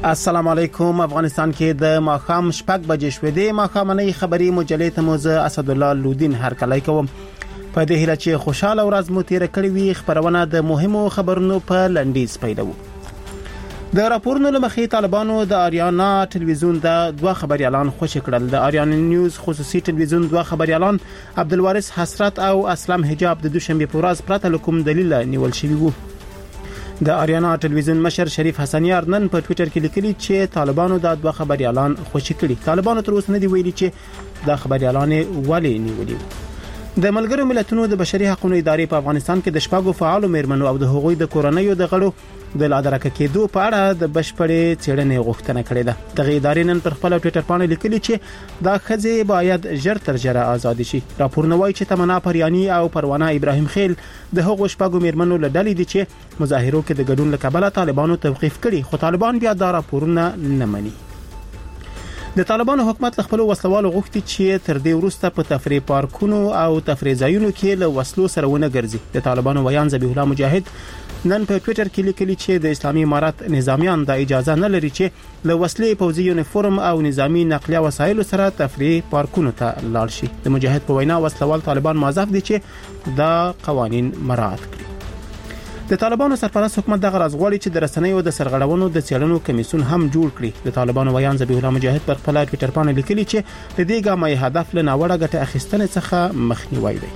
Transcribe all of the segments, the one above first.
السلام علیکم. افغانستان کې د ماښام شپږ بجې شوې دي. ماښامنۍ خبري مجلې ته موزه اسدالله لودین هرکلی کوم. په دې هیله چې خوشاله ورځ مو تیر کړی وي. خبرونه د مهمو خبرونو په لنډیز پیلوو. د راپورونو لمخې طالبانو د آریانا ټلویزیون د دوه خبريالان خوشی کړل. د آریانا نیوز خصوصي ټلویزیون دوه خبريالان عبدالوارث حسرت او اسلام حجاب د دوشنبه په ورځ پرته کوم دلیل نیول شوی وو. د آریانا ټلویزیون مشر شریف حسنیار نن په ټوئیټر کې لیکلي چې طالبانو د دوه خبريالان خوشی کړي. طالبانو تر اوسه نه دی ویلي چې د خبريالان ولې نیولي. د ملګرو ملتونو د بشري حقوقو ادارې په افغانستان کې د شپږو فعالو میرمنو او د هغوی د کورنیو د غړو د لادرکه کېدو په اړه د بشپړې څېړنې غوښتنه کړې ده. دغه ادارې نن پر خپل ټوئیټر باندې لیکلي چې دا ښځې باید ژر تر ژره آزاد شي. راپورونه وایي چې تمنا پریانی او پروانه ابراهیم خیل د هغو شپږو میرمنو له ډلې دي چې مظاهرو کې د ګډون لپاره طالبانو توقیف کړي، خو طالبان بیا دا راپورونه نه مني. د طالبانو حکومت خپل وسلوالو غوښتي چې تر دې وروسته په تفریح پارکونو او تفریح ځایونو کې له وسلو سره ونه ګرځي. د طالبانو ویان ذبیح الله مجاهد نن په ټوئیټر کې لیکلي چې د اسلامي امارات نظامیان د اجازه نه لري چې له وسلې پوځي یونیفورم او نظامی نقلیه وسایل سره تفریح پارکونو ته لاړ شي. د مجاهد په وینا وسلوال طالبان موظف دي چې دا قوانين مراعات کړي. د طالبانو سرپرست حکومت دغه راز غواړي چې د رسنیو د سرغړونو د څېړنو کمیسیون هم جوړ کړي. د طالبانو ویان ذبیح الله مجاهد پر خپل ټوئیټر باندې لیکلي چې د دې ګامه هدف له ناوړه ګټه اخیستنې څخه مخنیوي دی.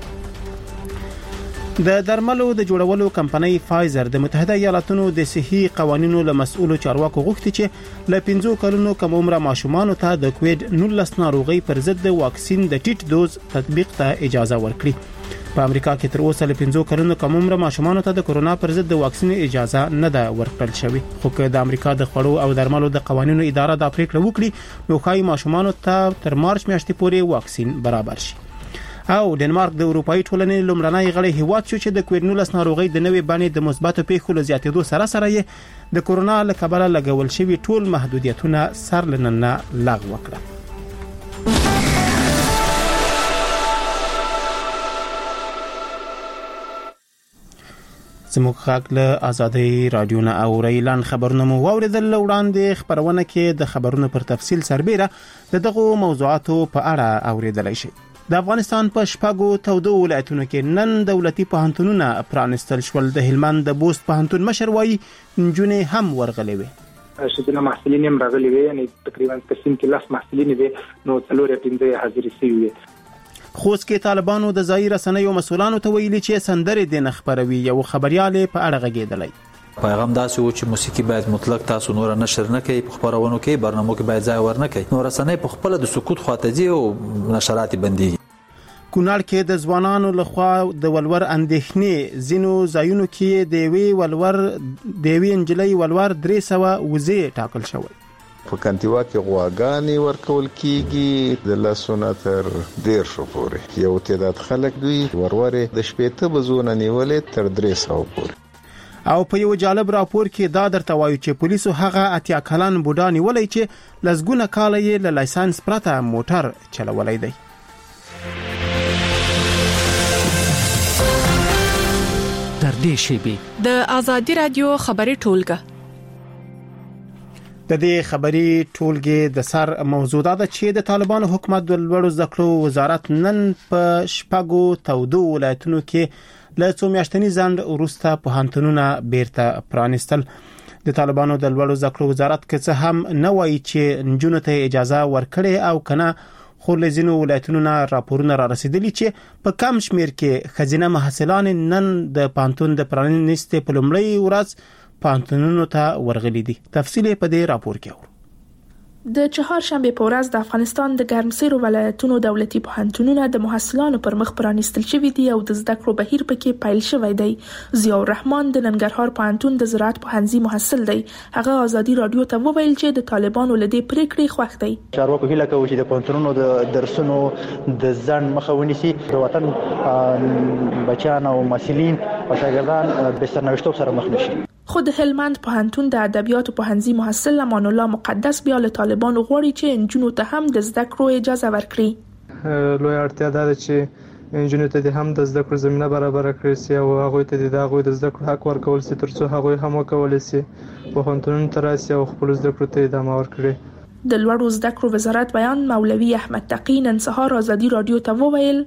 د درملو د جوړولو کمپنۍ فایزر د متحده ایالاتونو د صحي قوانینو له مسؤلو چارواکو غوښتي چې له 15 کلونو کم عمره ماشومانو ته د کووډ-19 ناروغي پر ضد د واکسین د ټیټ دوز تطبیق ته اجازه ورکړي. په امریکا کې تر اوسه له 15 کلونو کم عمره ماشومانو ته د کورونا پر ضد د واکسین اجازه نه ده ورکړل شوې. خو که د امریکا د خوړو او درملو د قوانینو اداره د پریکړه وکړي نو خای ماشومانو ته تر مارچ میاشتې پورې واکسین برابر شي. او ډنمارک د اروپאי ټولنې لومړنی غړی هیواد شو چې د کووډ-19 ناروغي د نوې بڼې د مثبتو پیښو له زیاتېدو سره سره یې د کورونا له کبله لګول شوی ټول محدودیتونه سر لننه لغوه کړل. زموږ خاک له آزادۍ رادیو نه اورېلان خبرونه مو واوریدل. وړاندې خبرونه کې د خبرونو پر تفصیل سربېره دغه موضوعاتو په اړه اوریدلای شئ. د افغانستان په شپږو تودو ولایتونو کې نن دولتي پوهنتونونه پرانستل شول. د هلمند د بوست پوهنتون مشر وایي نجونې هم ورغلې وې. شدنه محصلین هم راغلي وي، یعنی تقریبا قسم کې 10 محصلین دي نو څلور پنځه حاضر شوي. خوست کې طالبانو د ځای رسنیو مسولانو ته ویلي چې سندرې د نخبروي یو خبريال په اړه غږیدلی. پیغام داسې و چې موسیقي باید مطلق تاسو نور نشر نه کوي، په خبرونو کې برنامو کې باید ځای ورنه کوي. نو رسنۍ په خپل د سکوت خواته دي او نشرات بندي. کونړ کې د ځوانانو لخوا د ولور اندېښنې زینو ځایونو کې د وی انجلۍ ولور 300 وزې ټاکل شوی. په کنتیوا کې غواګانې ورکول کیږي د لاسونه تر 150 پورې. یو تعداد خلک دوی ورورې د شپېته بزونه نیولې تر 300 پورې. او په یو جالب راپور کې دا درته وایي چې پولیسو هغه اتیا کلن بوډا نیولې چې لزګونه کال یې له لایسنس پرته موټر چلولای دی. در دې شیبي د آزادي رادیو خبري ټولګه د دې خبري ټولګه د سر موضوع ده چې د طالبانو حکومت د لوړو زده کړو وزارت نن په شپږو تودو ولایتونو کې له څو میاشتنی ځنډ وروسته پوهنتونونه بیرته پرانستل. د طالبانو د لوړو زده کړو وزارت کې څه هم نه وایي چې نجونو ته اجازه ورکړي او کنه، خو له ځینو ولایتونو راپورونه را رسیدلي چې په کم شمیر کې خزینه محصلان نن د پانتون د پرانستې په لومړۍ ورځ پانتونونو ته ورغلي دي. تفصیل په دې راپور کې اورو. د چهارشنبه په ورځ د افغانستان د ګرمسیرو ولایتونو دولتي پوهنتونونه د محصلانو پر مخ پرانستل شوي دي او د زده کړو بهیر پکې پیل شوی دی. ضیاء الرحمن د ننګرهار پوهنتون د زراعت پوهنځي محصل دی. هغه آزادي رادیو ته وویل چې د طالبانو له دې پریکړې خوښ دی. چارواکو هیله کوي چې د پوهنتونونو د درسونو د ځنډ مخه ونیسي، د وطن بچیان او محصلین او شاګردان به سرنوشتوب سره مخ نشي. خو د هلمند پوهنتون د ادبیاتو پوهنځي محصل امان الله مقدس بیا له طالبانو غواړي چې نجونو ته هم د زده کړو اجازه ورکړي. لوی اړتیا ده چې انجونو ته هم د زده کړو زمينه برابر کړی سي او هغه ته د هغه د زده کړو حق ورکول سي ترڅو هغه هم وکول سي په هنتون تراسي او خپل زده کړو ته ادامه ورکړي. د لوړو زده کړو وزارت بیان مولوي احمد تقی نن سهار ازادي رادیو ته وویل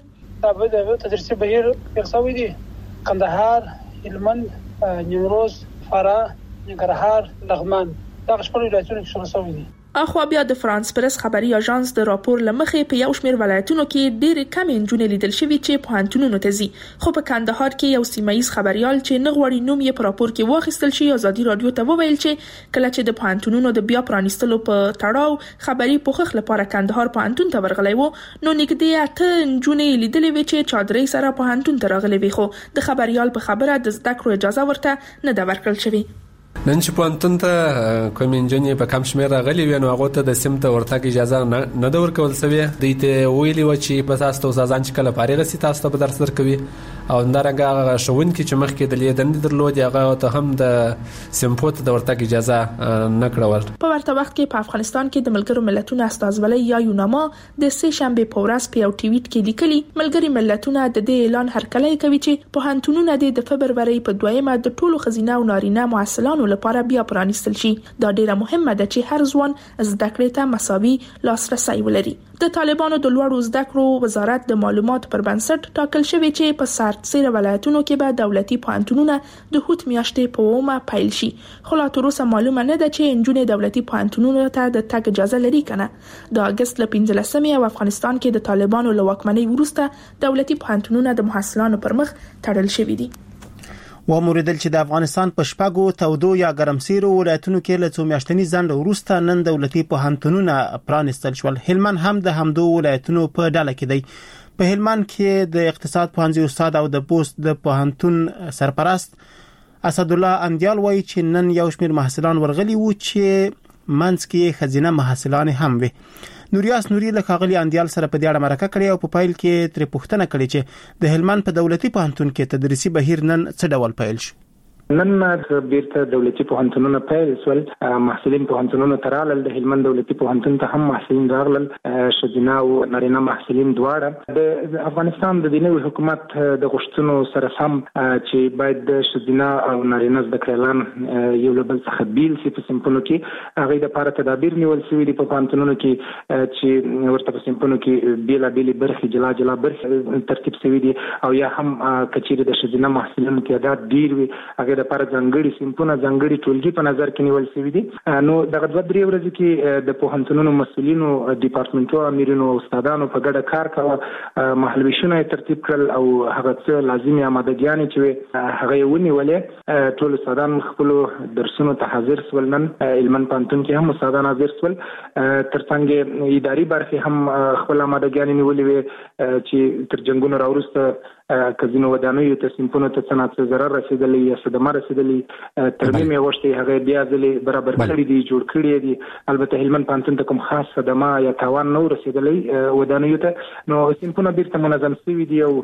د تدریسي بهیر اقتصادي دي کندهار، هلمند، نیمروز، فراه، ننګرهار، لغمان دا شپږ ولایتونه کې شروع شوي دي. اخوا بیا د فرانس پرس خبري اژانس د راپور لمخې په یو شمېر ولایتونو کې ډېر کم انجونې لیدل شوي چې په هنتونونو ته ځي، خو په کندهار کې یو سیمایي خبريال چې نه غوړي نوم یې په راپور کې واخیستل شي ازادي رادیو ته وویل چې کله چې د هنتونونو د بیا پرانیستلو په تړاو خبري پوښښ لپاره کندهار په هنتون ته ورغلی وو نو نږدې 8 انجونې لیدلې وي چې چادرې سره په هنتون ته راغلي وي، خو د خبريال په خبره د زده کړو اجازه ورته نه ده ورکړل شوې. نن چې پوهنتون ته کوم انجونې په کم شمېر راغلي وي نو هغه ته د سیم ته ورتګ اجازه نه ده ورکول شوې. دوی ته ویلي و چې په تاسو ته استادان چې کله فارغ شي تاسو ته به درس درکوي او همدارنګه هغه ښوونکي چې مخکې د لیدنې درلودې هغه ته هم د سیمپو ته د ورتګ اجازه نه کړول. په ورته وخت کې په افغانستان کې د ملګرو ملتونو استازولۍ یا یوناما د سه شنبه په ورځ په یو ټویټ کې لیکلي ملګري ملتونه د دې اعلان هرکلی کوي چې په هنتونونو د فبرवरी په 2مه د ټولو خزینه او نارینه مؤسسانو لپاره بیا پرانیستل شي. دا ډیره مهمه ده چې هر ځوان زده کړې ته مساوي لاسرسي ولري. د طالبانو د لوړو زده کړو وزارت د معلوماتو پر بنسټ ټاکل شوی چې په سرتسره ولایتونو کې به دولتي پوهنتونونه د هوت میاشتې په اومه پیل شي، خو لا تر اوسه معلومه نه ده چې انجونې دولتي پوهنتونونو ته د تګ اجازه لري کنه. د اگست ل 15مې او افغانستان کې د طالبانو له واکمنۍ وروسته دولتي پوهنتونونه د محصلانو پر مخ تړل شوي دي. وموریدل چې د افغانستان په شپږو تودو یا ګرمسیرو ولایتونو کې له څو میاشتنی ځنډ وروسته نن دولتي پوهنتونونه پرانیستل شول. هلمند هم د همدو ولایتونو په ډله کې دی. په هلمند کې د اقتصاد پوهنځي استاد او د پوسټ د پوهنتون سرپرست اسد الله اندیال وایي چې نن یو شمېر محصلان ورغلي وو چې منځ کې خزینه محصلان هم وي. نوریاس نوري له ښاغلي اندیال سره په دې اړه مرکه کړې او په پایل کې تر پوښتنه کړې چې د هلمند په دولتي پوهنتون کې تدریسي بهیر نن څه ډول پیل شو. نن بیرته دولتي پوهنتونونه پیل شول. محصلین پوهنتونونو ترالل د هلمند دولتي پوهنتون ته هم محصلین راغلل، شذینا او نارینه محصلین دواړه. د افغانستان د دیني حکومت د غوښتنو سره سم چې باید د شذینا او نارینه زده کړيالان یو له بل څخه بیل شي په سیمپونو کې هغه د لپاره تدابیر نیول شوی دي په پوهنتونونو کې چې ورته په سیمپونو کې بیل برخې جلا برخې ترتیب شوی دي او یا هم کچېره د شذینا محصلینو تعداد ډیر وي هغه د لپاره ځانګړي سیمپونه ځانګړي ټولګي په نظر کې نیول شوی دي. نو دغه 2-3 ورځې کې د پوهنتونونو مسؤلینو ډپارټمنټو امیرونو او استادانو په ګډه کار کاوه، محلویشونه ترتیب کړل او هغه څه لازمي آمادګیانې چې هغه ونیولې. ټول استادان خپل درسونو ته حاضر شول. نن هلمند پوهنتون کې هم استادان حاضر شول، ترڅنګ اداري برخې هم خپل آمادګیانې نیولې وي چې تر جنگونو راوروسته کزینو ودانیو ته سیمپونو ته څنګه ضرر رسیدلی یا صدمه رسیدلی ترمیم یې وشته هغه بیا ځلې برابر کړی دي جوړ کړی دي. البته هلمند پوهنتون ته کوم خاص صدمه یا تاوان نه رسیدلی ودانیو ته، نو سیمپونه بیرته منظم شوي دي او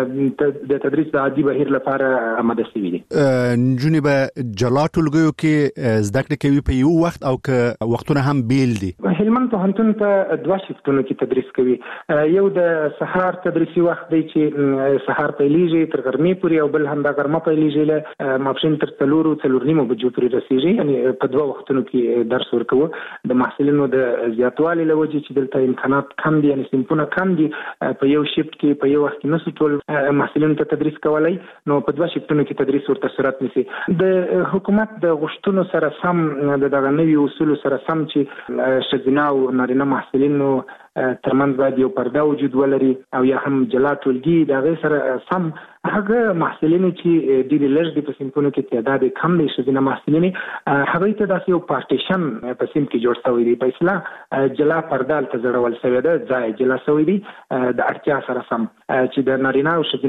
د تدریس د عادي بهیر لپاره آماده شوي دي. نجونې به جلا ټولګیو کې زده کړې کوي په یو وخت او که وختونه هم بیل دي. هلمند پوهنتون په 2 شفتونو کې تدریس کوي. یو د سهار تدریسي وخت دی چې سهار پیلیږي تر غرمې پورې او بل هم د غرمه پیلیږي له ماپښین تر 4:30 بجو پورې رسیږي. یعنی په 2 وختونو کې درس ورکوي. د محصلینو د زیاتوالي لوجه چې دلته امکانات کم دي، یعنی سیمپونه کم دي، په یو شفت کې په یو وخت کې نسو ټول محصلینو ته تدریس کولای، نو په 2 شفتونو کې تدریس ورته صورت نشي. د حکومت د غوښتنو سره سم د دغه نوي اصول سره سم چې شذینا او نارینه محصلینو ترمنځ باید یو پرده وجود ولري او یا هم جلا ټولګي د هغه سره سم هغه محصلین چې ډېر لږ دي په سیمپونو کې تعداد کم دي شذینا محصلین هغه ته داسې یو پارټیشن په سیم کې جوړ شوی دی. په اصطلاح جلا پرده ته ځړول شوی دی، ځای جلا شوی دی د اړتیا سره سم چې د نارینه او شذینا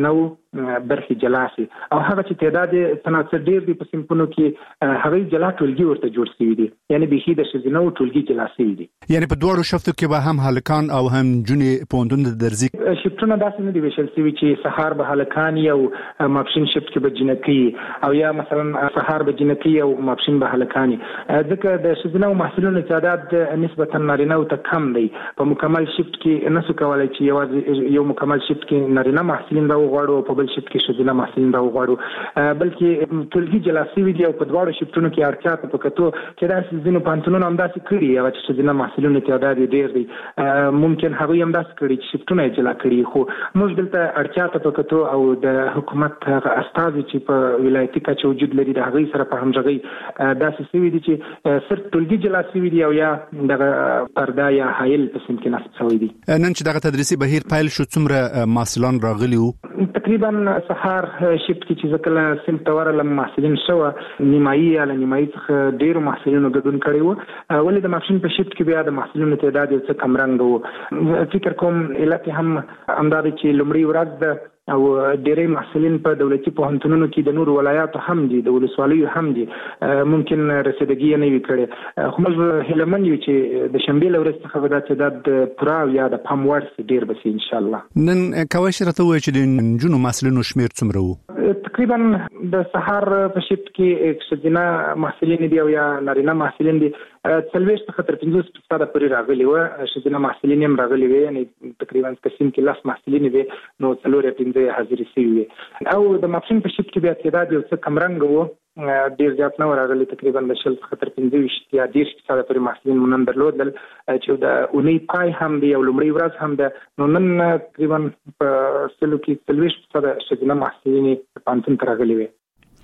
برخي جلا شي او هغه چې تعداد تناسب ډیر دي په صنفونو کې هغه جلا ټولګي ورته جوړ شوی دي یعنی به د شزینو ټولګي جلا شوی دي یعنی په دوړو شفتو کې به هم هلکان او هم جونې پوندون د درزي شفتونه داسې نه دي ویشل شوی چې سهار به هلکان او ماپښین شفت کې به جنکی او یا مثلا سهار به جنکی او ماپښین به هلکان ځکه د شزینو محصلینو تعداد نسبتا نارینه او ته کم دی په مکمل شفت کې نسو کولای چې یو مکمل شفت کې نارینه محصلین راوغواړو په بل شفت کې شزینه محصلین راوغواړو بلکې ټولګي جلا شوی دي او په دواړو شفتونو کې اړتیا ته پکتو چې دا شزینو پانتونونه هم داسې کړي او چې شزینه محصلینو تعداد ډیر دی ممکن هغه هم داسې کړي چې شفتونه جلا کړي خو موږ دلته اړتیا ته پکتو او د حکومت استازي چې په ولایتي کچه وجود لري د هغه سره په همغږي داسې شوی دي چې صرف ټولګي جلا شوی دي او یا د پردا یا حایل په سم کې نصب شوی دي نن چې دغه تدریسي بهیر پیل شو څومره محصلان راغلي وو تقریبا سهار شفت کې چې ځکه سم تورل محصلین شو نیمایي یا نیمایي څخه ډیر محصلینو ګډون کړي وو ولې د ماشين په شفت کې بیا د محصلینو تعداد یو څه کم رنګ وو فکر کوم علت هم امداد چې لمړی ورځ د او ډېرې محصلین په دولتي پوهنتونونو کې د نور ولایاتو هم دي د ولسوالیو هم دي ممکن رسیدګي نه وي کړي خو موږ هیلمن یو چې د شنبې لورځ څخه به دا تعداد پوره یا د پام وړ ډیر بس ان شاء الله نن کوي شرته وای چې د جنو محصلینو شمیر څومره وو تقریبا د سهار په شفت کې شزینه محصلین دي او یا نارینه محصلین دي څلويش څخه تر 50% پورې راغلي و شزینه محصلین هم راغلي وي یعنی تقریبا قسم کې لاس محصلین وي نو څلور 15 حاضر شي او د ماپښین په شفت کې بیا تعداد یو څه کم رنګ وو ډیر زیات نه راغلي تقریبا د شل څخه تر 15 یا 10% پورې محصلین مونږ درلودل چې د اونۍ پای هم دی او لمړی ورځ هم ده نو نن تقریبا په سلو کې 30% شزینه محصلین پانتون راغلي وي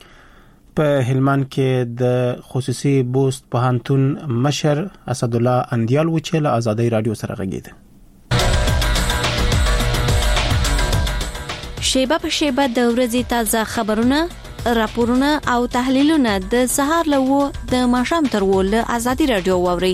په هلمند کې د خصوصي بوست پوهنتون مشر اسد الله اندیال و چې له آزادۍ رادیو سره غږیده شیبه په شیبه د ورځې تازه خبرونه راپورونه او تحلیلونه د سهار له د ماښام تر له آزادۍ رادیو ووري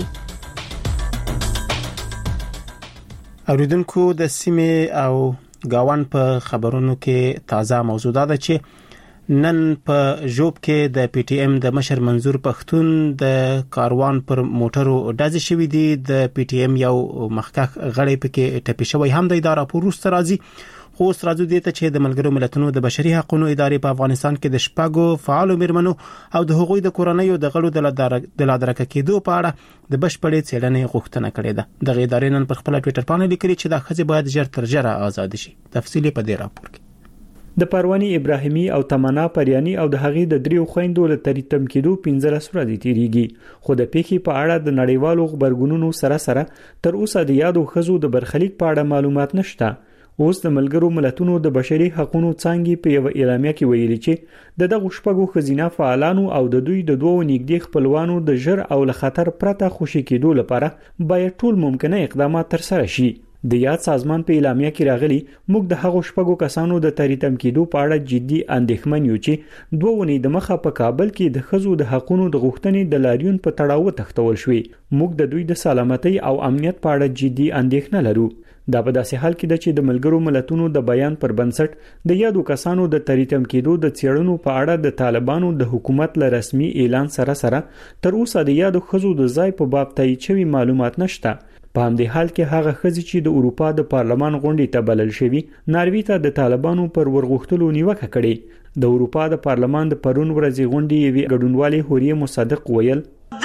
اوریدونکو د سیمې او گاوان په خبرونو کې تازه موضوع ده چې نن په جوب کې د پی ټی ایم د مشر منظور پښتون د کاروان پر موټرو ډز شوی دی د پی ټی ایم یو مخکخ غړی پکې ټپي شوی هم د اداره پوروست راځي خو راځو دي ته چې د ملګرو ملتونو د بشري حقوقو ادارې په افغانستان کې د شپږو فعالو مرمنو او د حقوقي د کورنۍ د غړو د لادرکه کېدو په اړه د بشپړې څېړنې غوښتنه کړې ده د ادارې نن پر خپل ټوئیټر باندې لیکلي چې د خځې باید ژر تر ژره آزاد شي تفصیل په دې راپور کې د پرواني ابراهیمي او تمنا پریانی او د هغې د دریو خويندو له تریتم کېدو 15 ورځې تیریږي خو د پیښې په اړه د نړیوالو خبرګونونو سره تر اوسه د یادو خزو د برخلیک په اړه معلومات نشته اوس د ملګرو ملتونو د بشري حقوقو څنګه په یو اعلامیه کې ویلي چې د دغه شپږو خزینه فعالانو او د دوی د دوو نږدې خپلوانو د ژر او له خطر پرته خوشي کېدو لپاره باید ټول ممکنه اقدامات تر سره شي د یاد سازمان په اعلامیه کې راغلي موږ د هغو شپږو کسانو د تریتم کېدو په اړه جدي اندېښمن یو چې دوه ونې د مخه په کابل کې د خزو د حقوقو د غوښتنې د لاریون په تړاو تختول شوې موږ د دوی د سلامتۍ او امنیت په اړه جدي اندېښنه لرو دا په داسې حال کې ده چې د ملګرو ملتونو د بیان پر بنسټ د یادو کسانو د تریتم کېدو د څېړنو په اړه د طالبانو د حکومت له رسمي اعلان سره تر اوسه د یادو خزو د ځای په باب تایید شوی معلومات نشته په همدې حال کې هغه خزي چې د اروپا د پارلمان غونډې ته بلل شوی ناروی ته د طالبانو پر ورغښتلو نیوکه کړې د اروپا د پارلمان د پرون ورځې غونډې یوې ګډونوالې هوريه مصدق ویل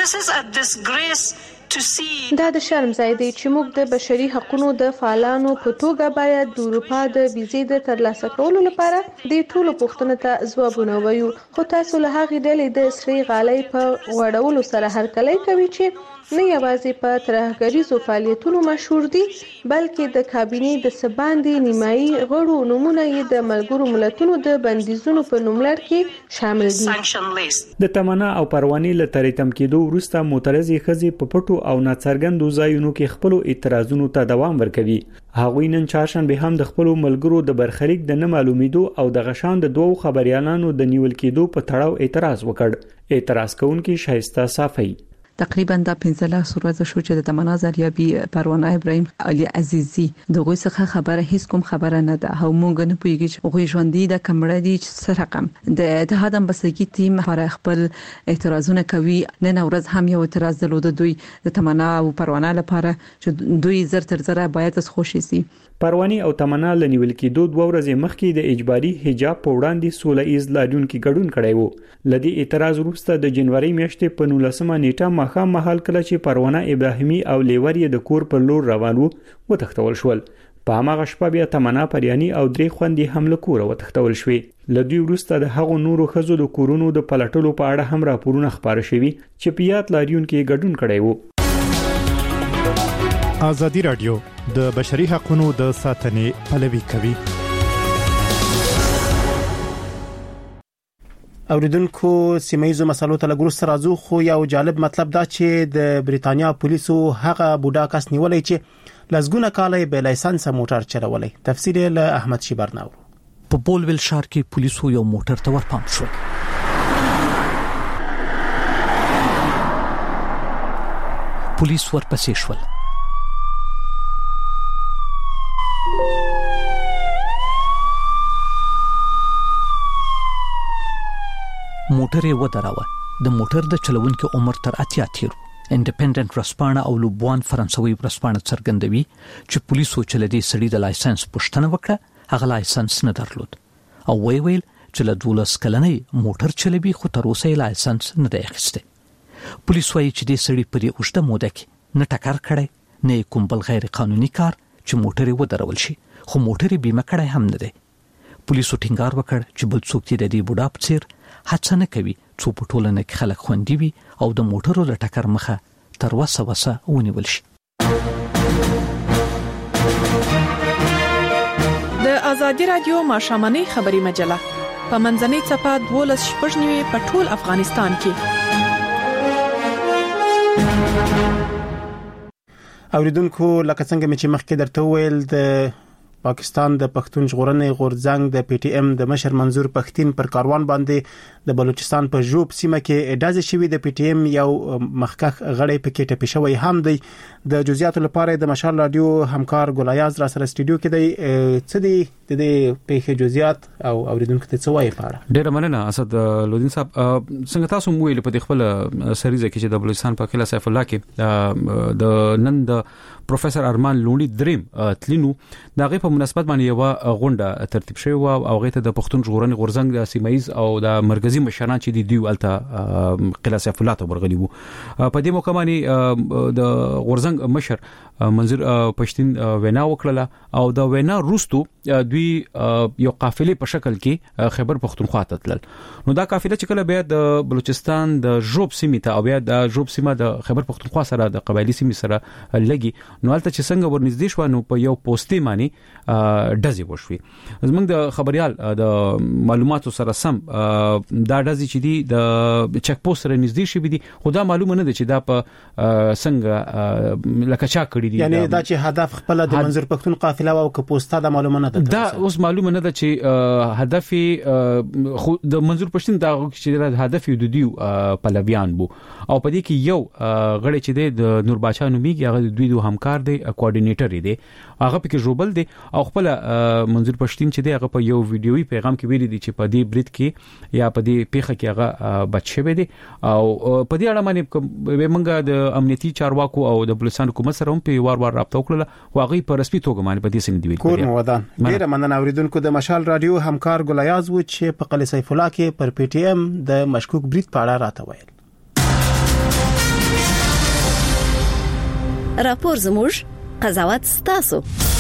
دا د شرم ځای دی چې موږ د بشري حقوقو د فعالانو په توګه باید د اروپا د ویزې د ترلاسه کولو لپاره د ټولو پوښتنو ته ځوابونه وایو خو تاسو له هغې ډلې د سری غالۍ په وړولو سره هرکلی کوي چې نه یوازې په ترهګریزو فعالیتونو مشهور دي بلکې د کابینې د سباندې نیمایي غړو نومونه یې د ملګرو ملتونو د بندیزونو په نوملړ کې شامل دي د تمنا او پرواني له تریتم کېدو وروسته معترضې ښځې په پټو او ناڅرګندو ځایونو کې خپل اعتراضونو ته دوام ورکوي هغوی نن چهارشنبه هم د خپل ملګرو د برخلیک د نه معلومیدو او د غشان د دوو خبريالانو د نیول کېدو په تړاو اعتراض وکړ اعتراض کوونکي شایسته صافي تقریبا د 15 ورځې شو چې د تمنا زریابي پروانه ابراهیم علي عزیزي دغه څخه خبره هیڅ کوم خبره نه ده او مونږ نه پوهیږو چې غوي ژوندۍ د کمړه دي چې رقم د اتحاد امبسګي ټیم پر خپل اعتراضونه کوي. نن ورځ هم یو اعتراض درلود دوی د تمنا او پروانه لپاره چې دوی زر تر زره باید از خوشي سي. پرواني او تمنا لنیول کې 2 ورځې مخکې د اجباري حجاب په وړاندې 16 ایز لاریون کې ګډون کړی وو. لدی اعتراض وروسته د جنوري میاشتې په 19 نیټه مخام محل کله چې پروانه ابراهیمي او لیور یې د کور پر لور روان وو وتښتول شول. په هغه شپه بیا تمنا پریانی او درې خوندې هم له کوره وتښتول شوې. لدی وروسته د هغو نورو خزو د کورونو د پلټلو په اړه هم راپورونه خبره شوي چې په یاد لاریون کې ګډون کړی وو. ازادي رادیو د بشري حقوقو د ساتنې پلوي کوي. اوریدونکو سیمایزو مسلو ته لګورس راځو خو یو جالب مطلب دا چې د بریتانیا پولیسو هغه بوډا کس نیولې چې لزګونه کالې بل لایسنس موټر چلولې. تفصیل له احمد شیبر ناو. په بولویل ښار کې پولیسو یو موټر ته ورپام شو. پولیس ورپسې شول. موټر یې ودراوه. د موټر د چلوونکو عمر تر 80 تیر. انډیپندنت رسپانه او لوبوان فرانسوي رسپانه څرګندوي چې پولیسو چې لدی سړي د لایسنس پوښتنه وکړه هغه لایسنس نه درلود او ویل چې له 12 کلنۍ موټر چلوي خو تر اوسه لایسنس نه دی اخیسته. پولیس وايي چې د سړي پر اوږده موده کې نه ټکر کړي نه کوم بل غیر قانوني کار چې موټر یې ودرول شي خو موټر یې بیمه کړی هم نه دی. پولیسو ټینګار وکړ چې بل څوک د دې بوډا په څیر هڅه نه کوي څو په ټولنه کې خلک خوندي وي او د موټرو د ټکر مخه تر وسه ونیول شي. د ازادي رادیو ماشامنۍ خبري مجله په منځنۍ صفحه 12 په ټول افغانستان کې. اوریدونکو لکه څنګه چې مخکې درته ویل د پاکستان د پښتون ژغورنې غورځنګ د پی ټی ایم د مشر منظور پښتين پر کاروان باندې د بلوچستان په جوب سیمه کې اډازه شوی. د پی ټی ایم یو مخکخ غړی پکې ټپي شوی هم دی. د جزئیاتو لپاره د مشال رادیو همکار ګلایاز را سره سټوډیو کې دی. څه دی د دې په جزئیات او اوریدونکو ته څه وایي پاره؟ ډیر مننه اسد لودین صاحب. څنګه تاسو مو ویل په خپل سریزه کې چې د بلوچستان په قلعه سیف الله کې د نن د پروفیسور ارمان لونی دریم تلینو دغه په مناسبت باندې یو غونډه ترتیب شوی او هغه ته د پښتون ژغورنې غورځنګ د سیمایز او د مرکزی مشران چې د دیو الته قلعه سیف الله ته ورغلي وو. په دې موقع باندې د غورځنګ مشر منظور پښتين وینا وکړه او د وینا روستو دوی یو قافله په شکل کې خیبر پښتونخوا ته تلل. نو دا قافله چې کله بیا د بلوچستان د جوب سیمه ته او بیا د جوب سیمه د خیبر پښتونخوا سره د قبایلی سیمه سره لګي نو البته چې څنګه ورنږدې شو نو په یو پوسټي معنی ډزې وشوي. زمونږ د خبريال د معلوماتو سره سم دا ډزې چې دي د چک پوسټ سره نږدې شي دي خو دا معلومه نه ده چې دا په څنګه لکه چا کړی دي. یعنی دا چې هدف خپل د منظور پښتون قافله او که پوسټه دا معلومه نه ده. دا اوس معلومه نه ده چې هدف خو د منظور پښتون دا چې هدف د دیو پلویان بو او په دې کې یو غړی چې د نور باچا نومیږي هغه دوی دوه همکار دی کوارډینیټر دی هغه پکې جوبل دی او خپل منظور پښتين چې دی هغه په یو ویډیوي پیغام کې ویلي دی چې په دې برید کې یا په دې پیخه کې هغه بچ شوی دی او په دې اړه باندې موږ د امنیتي چارواکو او د بلوچستان حکومت سره هم په وار رابطه وکړه او هغه په رسمي توګه باندې په دې څنګه دی ویل کور مو ودان. ډیره مننه اوریدونکو. د مشال رادیو همکار ګلایاز و چې په قلعه سیف الله کې پر پی ټی ایم د مشکوک برید په اړه راته ویل. راپور زموږ قضاوت ستاسو.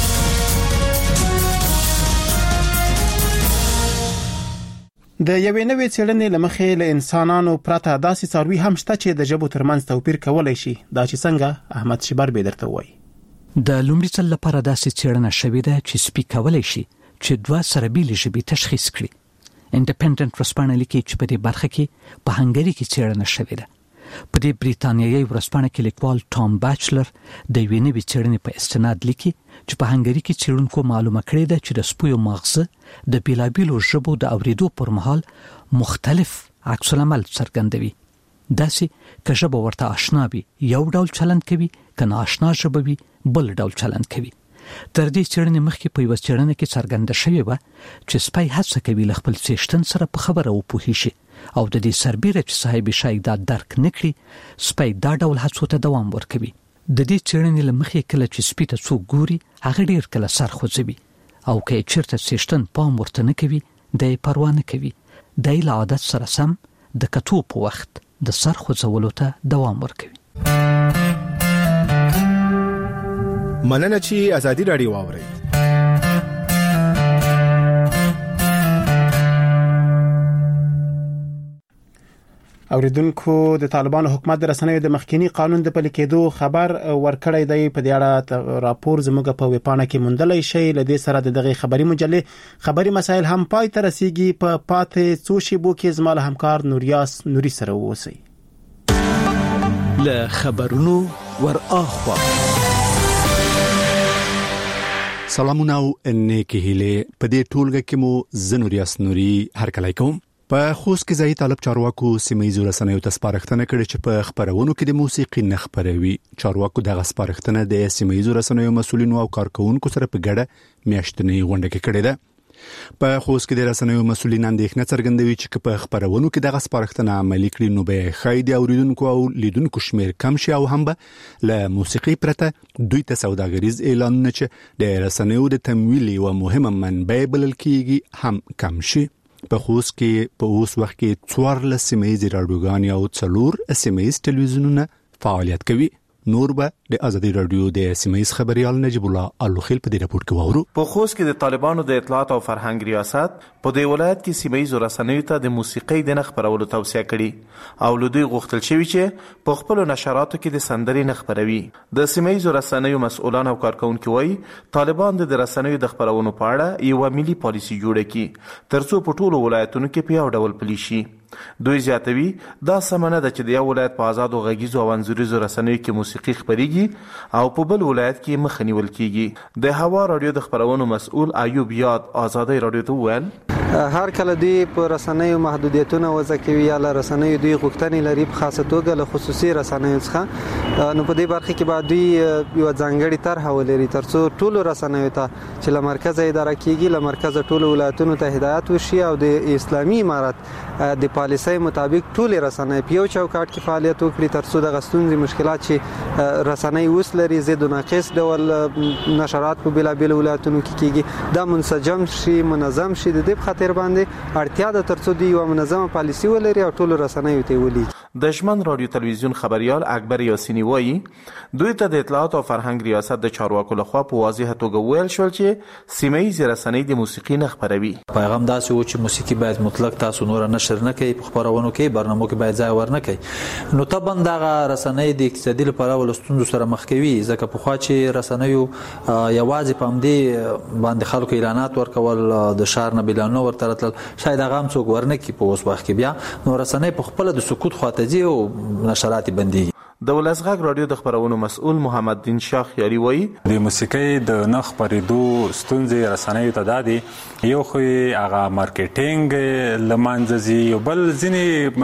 د یوې نوې څېړنې لمخې له انسانانو پرته داسې څاروي هم شته چې د ژبو ترمنځ توپیر کولای شي. دا چې څنګه احمد شیبر به درته وایي. د لومړي ځل لپاره داسې څېړنه شوې ده چې سپي کولای شي چې دوه سره بیلې ژبې تشخیص کړي. انډیپندنت رسپانه لیکي چې په دې برخه کې په هنګري کې څېړنه شوې ده. په دې بریتانیایي ورځپاڼه کې لیکوال ټام باچلر د یوې نوې څېړنې په استناد لیکي چې په هنګري کې څېړونکو معلومه کړې ده چې د سپیو مغزه د بیلابیلو ژبو د اوریدو پر مهال مختلف عکس العمل څرګندوي. داسې که ژبه ورته آشنا وي یو ډول چلند کوي، که ناآشنا ژبه وي بل ډول چلند کوي. تر دې څېړنې مخکې په یوه څېړنه کې څرګنده شوې وه چې سپی هڅه کوي له خپل څښتن سره په خبره وپوهیږي او د دې سربیره چې صاحب شاید دا درک نه کړي، سپی دا ډول هڅو ته دوام ورکوي. د دې څېړنې له مخې کله چې سپي ته څوک ګوري هغه ډېر کله سر خوځوي او که یې چېرته څښتن پام ورته نه کوي دی یې پروا نه کوي. دی له عادت سره سم د کتو په وخت د سر خوځولو ته دوام ورکوي. مننه چې ازادي راډیو واورئ. اوریدونکو، د طالبانو حکومت د رسنیو د مخکینی قانون د پلي کېدو خبر ورکړی دی. په دې اړه راپور زموږ په ویبپاڼه کې موندلای شئ. لدې سره د دغه خبري مجلې خبري مسایل هم پای ته رسیږي. په پاتې څو شیبو کې زما له همکار نوریاس نوري سره اوسئ. له خبرونو ور اخوا سلامونه او نیکی هیله. په دې ټولګه کې مو زنوریاس نوري هرکلی کوم. په خوست کې ځای طالب چارواکو سیمه‌یزو رسنیو ته سپارښتنه کړې چې په خبرونو کې د موسیقي نه خبروي. چارواکو دغه سپارښتنه د سیمه‌یزو رسنیو مسؤلینو او کارکونکو سره په ګډه میاشتنۍ غونډه کې کړې ده. په خوست کې د رسنیو مسؤلین اندېښنه څرګندوي چې په خبرونو کې دغه سپارښتنه عملي کړي نو به خاید اوریدونکو او لیدونکو شمیر کم شي او هم به له موسیقي پرته دوی ته سوداګریز اعلانونه چې د رسنیو د تمویل یوه مهمه منبع بلل کیږي هم کم شي. په خوست کې په اوس وخت کې 14 سیمه‌یزې راډیوګانې او 4 سیمه‌یز ټلویزیونونه فعالیت کوي. نور به د ازادي رادیو د سیمه‌یز خبريال نجیب الله الوخیل په دې راپور کې وورو. په خوست کې د طالبانو د اطلاعات او فرهنګ ریاست په دې ولایت کې سیمه‌یز رسنیو ته د موسیقي د خبرولو توصیه کړې او لدی غوښتل شوی چې په خپل نشراتو کې د سندري خبروي. د سیمه‌یز رسنیو مسؤلان او کارکونکو وایي طالبان د رسنیو د خبرونو په اړه یو ملي پالیسي جوړه کړي ترڅو په ټولو ولایتونو کې په یو ډول پلي شي. دوی زیاتوي دا سمنه ده چې د یو ولایت په آزادو غږیزو او انځوریزو رسنیو کې موسیقي خبريږي او په بل ولایت کې مخ نیول کیږي. د هوا رادیو د خبرونو مسؤل ایوب یاد آزادي رادیو ته ویل هر کله دوی په رسنیو محدودیتونه وضع کوي یا له رسنیو دوی غوښتنې لري په خاصه توګه له خصوصي رسنیو څخه، نو په دې برخه کې بعد دوی یو ځانګړي طرح ولري ترڅو ټولو رسنیو ته چې له مرکز اداره کیږي له مرکز ټولو ولایتونو ته هدایت وشي او د اسلامي امارت د پالیسۍ مطابق ټول رسنۍ په یو چوکاټ کې فعالیت وکړي ترڅو د غستونځي مشکلات چې رسنۍ اوس لري زید او ناقص ډول نشرات په بلابل ولایتونو کې کیږي دا منسجم شي منظم شي. د دې خاطر باندې اړتیا ده ترڅو دی یو منظمه پالیسي ولري او ټول رسنۍ ته ولي. د شمن رادیو تلویزیون خبريال اکبر یاسینی وایي دوی ته د اطلاعات او فرهنګ ریاست د چارواکو لخوا په واضح توګه ویل شول چې سیمه‌یز رسنۍ د موسیقي نه خبروي. پیغام داسې و چې موسیقي باید مطلق تاسو نور نشر نه کوي، په خبرونو کې برنامو کې باید ځای ورنه کوي. نو طبعا دغه رسنۍ د اقتصادي لپاره ولستون سره مخ کوي ځکه په خوا چې رسنیو یوازې په همدې باندې خلکو اعلانات ورکول د شهر نه بلانو ورته راتل شاید هغه هم څوک ورنه کوي. په اوس وخت کې بیا نو رسنۍ په خپل د سکوت خواته ځي او نشرات بندي. د ولسغږ رادیو د خبرونو مسؤل محمد دین شاه خیالي وایي د موسیقۍ د نه خبرېدو ستونزې رسنیو ته دادي یو خو هغه مارکیټینګ لمانځي یو بل ځینې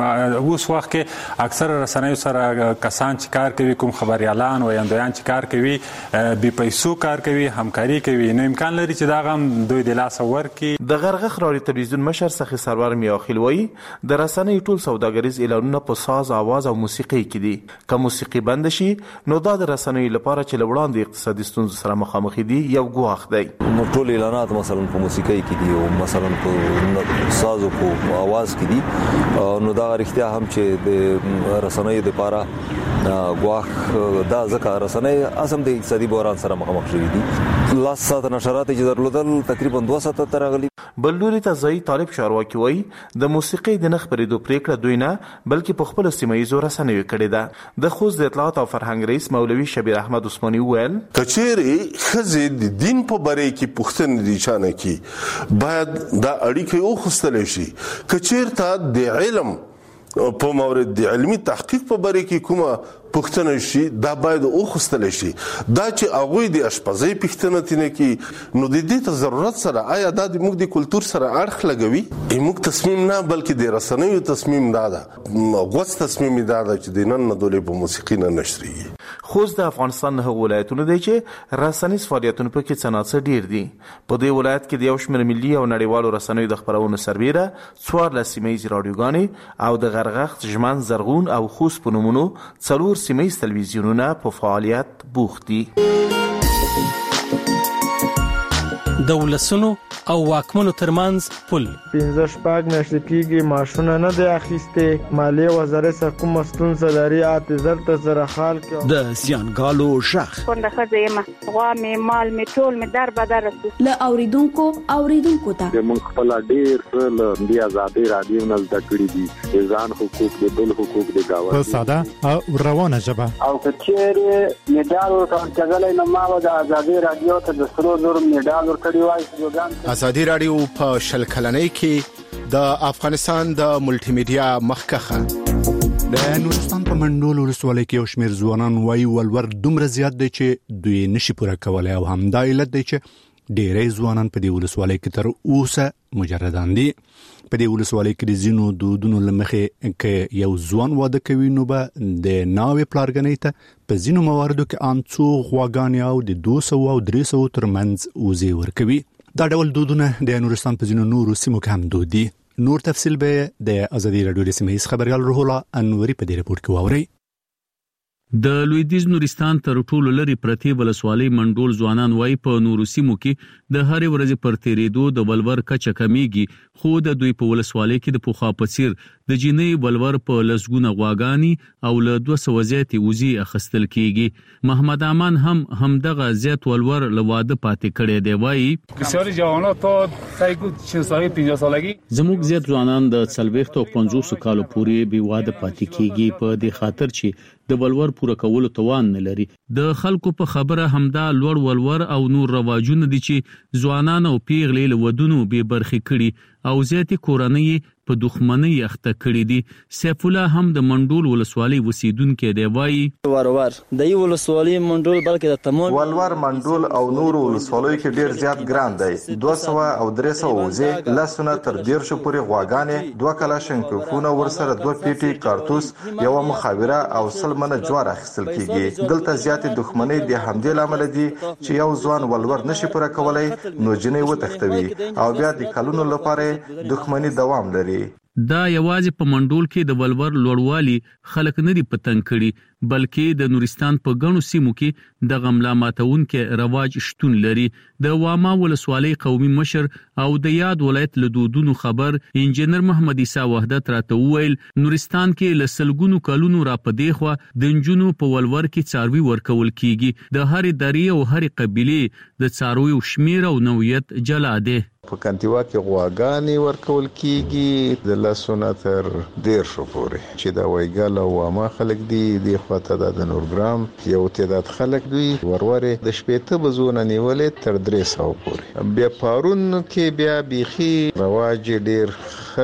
اوس وخت کې اکثر رسنیو سره کسان چې کار کوي کوم خبريالان او یاندویان چې کار کوي بي پیسو کار کوي همکاري کوي نو امکان لري چې دا غم دوی د لاس ورکي. د غرغخ رادیو تلویزیون مشر سخی سرور میاخیل وایي د رسنیو ټول سوداګریز اعلانونه په ساز आवाज او موسیقي کې دي. موسیقي بند شي نو دا د رسنیو لپاره چې لوړاندې اقتصادي ستونزو سره مخامخ دي یو ګواښ دی. نو ټول اعلانات مثلا په موسیقي کې دي او مثلا په ساز او په आवाज کې دي نو دا اړتیا هم چې د رسنیو لپاره ګواښ دا ځکه رسنۍ اصم د اقتصادي بحران سره مخامخ شوي دي. لاس ساعت نشرات چې درلودل تقریبا 2 ساعته تر غلي. بل لوري ته ځای طالب چارواکي وایي د موسیقي د نخ پرېدو پریکړه دوی نه بلکې په خپل سیمه‌یزو رسنیو کړې ده. د خوست د اطلاعات او فرهنګ رئیس مولوي شبیر احمد عثماني ویل کچېرې خزې د دین په باره کې پوښتنې دي چانه کې باید دا اړیکې او خستل شي کچېر ته د علم په مورد د علمي تحقیق په باره کې کومه پوښتنه شي دا باید اوخستل شي. دا چې هغوی د اشپزۍ پوښتنه تینه کې نو د دې ته ضرورت سره آیا دا د موږ د کلتور سره اړخ لګوي؟ موږ تصمیم نه بلکې د رسنیو تصمیم دا ده، غوڅ تصمیم دا ده چې د نن نه دولې په موسیقي نه نشریږي. خوست د افغانستان نه ولایتونه دی چې رسنیز فعالیتونه پکې څنګه ډیر دي. په دې ولایت کې د یو شمېر ملي او نړیوالو رسنیو د خبرونو سربیره 14 سیمه‌ییزې راډیوګانې او د غرغښت، ژمن، زرغون او خوست په نومونو 4 سیمه‌ییز تلویزیونونه په فعالیت بوخت دي. د ولسونو او واکمنو ترمنځ پل 15 میاشتې کېږي معاشونه نه دی اخیستې. مالیې وزارت څخه کومه ستونزه لري اعتذار ته سره حال کې د زیانګالو ژغ څنګه ښځه یم غوا مې مال مې ټول مې در بدر رسي له اوریدونکو ته موږ خپل ډیر له دې آزادۍ رادیو نه زده کړی دي ځان حقوق د بل حقوق د گاوه په ساده او روانه ژبه او کچېره میډال ورکړل کېدل نه ما د آزادۍ رادیو ته د سرو زر میډال ورکړی وای. آزادي رادیو په شل کلنۍ کې د افغانستان د ملټي میډیا مخکخه د نورستان په منډول ولسوالۍ کې یو شمېر ځوانان وایي ولور دومره زیات دی چې دوی نشي پوره کولای او همدا علت دی چې ډېری ځوانان په دې ولسوالۍ کې تر اوسه مجردان دي. په دې ولسوالۍ کې د ځینو دودونو له مخې کې یو ځوان واده کوي نو به د ناوې پلارګنۍ ته په ځینو مواردو کې ان څو غواګانې او د 200 او 300 ترمنځ وزې ورکوي. دا ډول دودونه د نورستان په ځینو نورو سیمو کې هم دود دي. نور تفصیل به د ازادي رادیو د سیمه‌ییز خبريال روح الله انوري په دې رپورت کې واورئ. د لویدیځ نورستان تر ټولو لري پرتی ولسوالۍ منډول ځوانان وای په نورو سیمو کې د هرې ورځې پر تیریدو د ولور کچه کمیږي، خو د دوی په ولسوالۍ کې د پوخا پڅیر د جنې ولور په لسګونه غواګانی او له 200 زیاتې وزي اخستل کیږي. محمد امان هم دغه زیات ولور لواده پاتې کړي دی. وای بسیاری جوانان تا سایکو 50 سالگی زموږ زیات ځوانان د 40 او 50 کالو پورې به واده پاتې کیږي په دې خاطر چې د ولور پوره کولو توان نه لري. د خلکو په خبره همدا لوړ ولور او نور رواجونه دي چې ځوانان او پیغلې له ودونو به برخې کړي او زیاتې کورنۍ په دښمنۍ اخته کړي دي. سیف الله هم د منډول ولسوالۍ وسیدونکو دی. وایي ورور د یو ولسوالۍ منډول بلکې د تمام ولور منډول او نور ولسوالۍ کې ډیر زیات ګران دی. 200 او 300 وزې، لسونه تر 150 پورې غواګانې، 2 کلاشینکوفونه ورسره 2 پیټي کارتوس، یو مخابره او سلمنه جوار اخیستل کیږي. دلته زیاتې دښمنۍ د همدې لامل دي چې یو ځوان ولور نشي پوره کولای نو جنې وتښتوي او بیا د کلونو لپاره دښمنۍ دوام لري. دا یوازې په منډول کې د ولور لوړوالي خلک نه دي پتنګ کړي بلکې د نورستان په غنو سیمو کې د غملا ماتون کې رواج شتون لري. د واما ولسوالۍ قومي مشر او د یاد ولایت له دودونو خبر انجنیر محمد عیسی وحدت راته ویل نورستان کې لسلګونو کلونو را پدې خو د جنونو په ولور کې څاروي ورکول کیږي. د هر دری او هر قبيله د څاروي شمیر او نوعیت جلا ده. په کانتیوا کې غواګانې ورکول کیږي د لسونه تر 150 پورې چې دا وایګل او واما خلک دي د خواته د نورګرام یو تعداد خلک دوی ورورې د شپېته بزونه نیولې تر 300 پورې. بیا پارون کې بیا بيخي رواج ډیر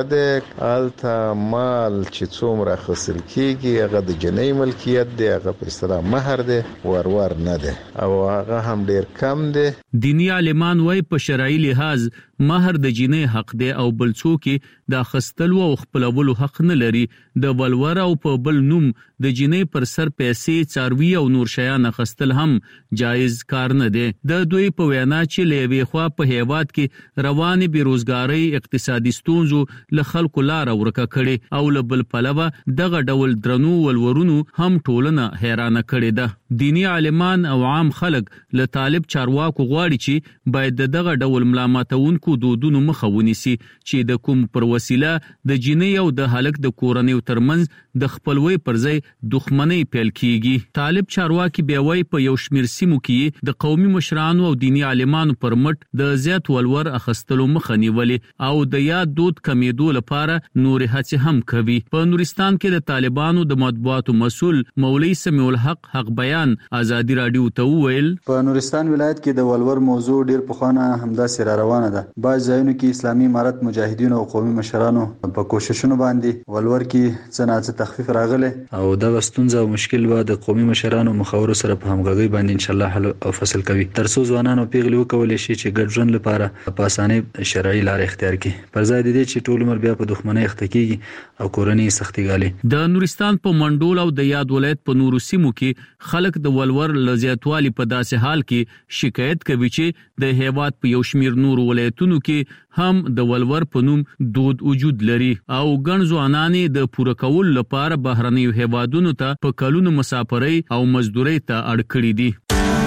خده التا مال چې څومره خسل کیږي هغه د جنۍ ملکیت دی، هغه په اصطلاح مہر دی، ورور نه دی او هغه هم ډیر کم دی. دینی عالمان وای په شرعي لحاظ مہر د جنې حق دی او بل څوک د خستلو او خپلولو حق نه لري. د ولور او په بل نوم د جنې پر سر پیسې څاروي او نور شیان خستل هم جایز کار نه دی. د دوی په وینا چې لوي خوا په هیواد کې رواني بیروزګاری اقتصادي ستونزو له خلکو لار ورکه کړي او له بل پلوه دغه ډول درنو ولورونو هم ټولنه حیرانه کړي ده. دینی عالمان او عام خلک له طالب چارواکو غواړي چې باید دغه ډول ملامتونکو دودونو مخه ونیسي چې د کوم پر وسیله د جنې او د هلک د کورنۍ ترمنځ د خپلوي پر ځای دښمنۍ پیل کیږي. طالب چارواکي بیا وایي په یو شمیر سیمو کې د قومي مشرانو او دینی عالمانو پر مټ د زیات ولور اخستلو مخه نیولې او د یاد دود کمیدو لپاره نور هڅې هم کوي. په نورستان کې د طالبانو د مطبوعاتو مسؤل مولوی سمیع الحق حق بیان ازادي رادیو ته ویل په نورستان ولایت کې د ولور موضوع ډیر پخوانه همداسې را روانه ده. بعض ځایونو کې اسلامي امارت مجاهدینو او قومي مشرانو په کوششونو باندې ولور کې څه تخفیف راغلی او دا ستونزه او مشکل به د قومي مشرانو مخاورو سره په همغږي باندې ان شاء الله حل او فصل کوي ترڅو ځوانانو پیغلي وکولای شي چې ګډ ژوند لپاره په اسانه شرعي لار اختیار کړي پر ځای د دې چې ټول عمر بیا په دښمنۍ اخته کیږي او کورنۍ سختي ګالي. د نورستان په منډول او د یاد ولایت په نورو سیمو کې خلک د ولور لزیاتوالي په داسې حال کې شکایت کوي چې د هیواد په یو شمیر نور ولایتونو کې هم د ولور په نوم دود وجود لري او ګڼ ځوانان د پوره کول لپاره بهرنیو هیوادونو ته په کلونو مسافرۍ او مزدورۍ ته اړ کړي دي.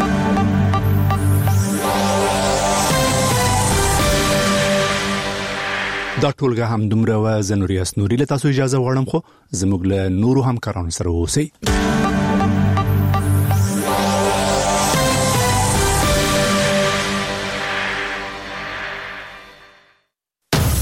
دا ټولګه هم دومره و زنوریاس نوري له تاسو اجازه غواړم خو زموږ له نورو همکارانو سره اوسئ.